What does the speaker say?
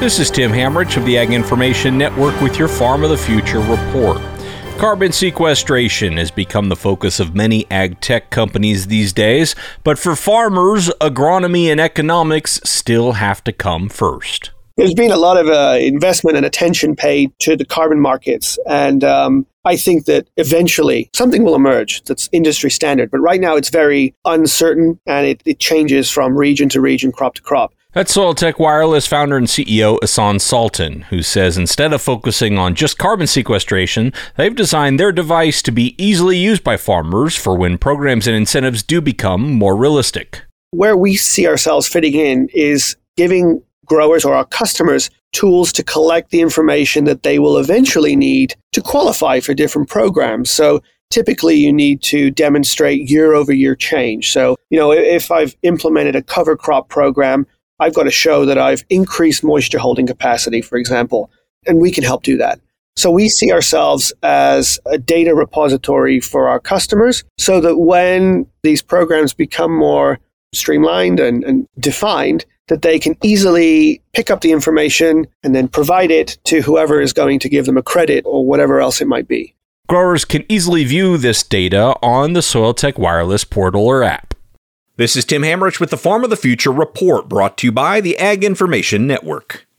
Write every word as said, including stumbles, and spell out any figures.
This is Tim Hamrich of the Ag Information Network with your Farm of the Future report. Carbon sequestration has become the focus of many ag tech companies these days, but for farmers, agronomy and economics still have to come first. There's been a lot of uh, investment and attention paid to the carbon markets, and um, I think that eventually something will emerge that's industry standard. But right now it's very uncertain, and it, it changes from region to region, crop to crop. That's Soiltech Wireless founder and C E O Ehsan Sultan, who says instead of focusing on just carbon sequestration, they've designed their device to be easily used by farmers for when programs and incentives do become more realistic. Where we see ourselves fitting in is giving growers or our customers tools to collect the information that they will eventually need to qualify for different programs. So typically you need to demonstrate year over year change. So, you know, if I've implemented a cover crop program, I've got to show that I've increased moisture holding capacity, for example, and we can help do that. So we see ourselves as a data repository for our customers so that when these programs become more streamlined and, and defined, that they can easily pick up the information and then provide it to whoever is going to give them a credit or whatever else it might be. Growers can easily view this data on the Soiltech Wireless portal or app. This is Tim Hamrich with the Farm of the Future report, brought to you by the Ag Information Network.